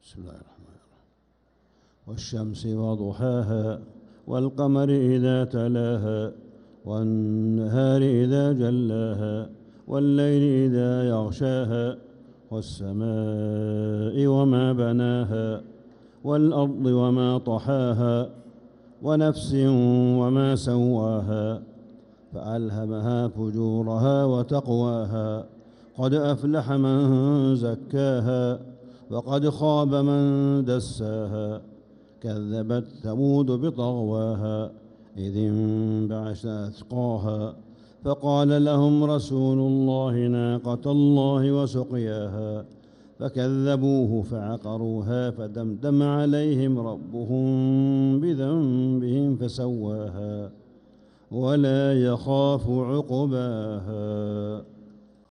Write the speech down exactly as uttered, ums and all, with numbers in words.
بسم الله الرحمن الرحيم. والشمس وضحاها والقمر إذا تلاها والنهار إذا جلاها والليل إذا يغشاها والسماء وما بناها والأرض وما طحاها ونفس وما سواها فألهمها فجورها وتقواها قد أفلح من زكاها وقد خاب من دساها كذبت ثمود بطغواها إذ انبعث أشقاها فقال لهم رسول الله ناقة الله وسقياها فكذبوه فعقروها فدمدم عليهم ربهم بذنبهم فسواها ولا يخاف عقباها.